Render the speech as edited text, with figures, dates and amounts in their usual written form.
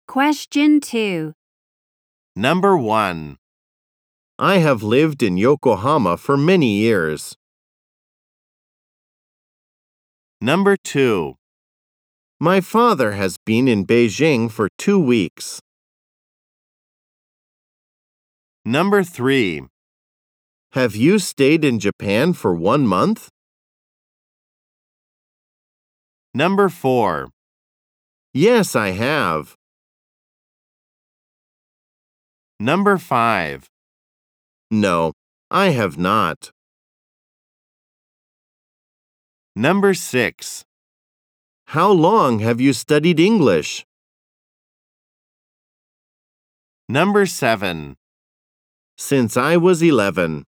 Question 2. Number 1. I have lived in Yokohama for many years. Number 2. My father has been in Beijing for 2 weeks. Number 3. Have you stayed in Japan for 1 month? Number 4. Yes, I have. Number 5. No, I have not. Number 6. How long have you studied English? Number 7. Since I was 11.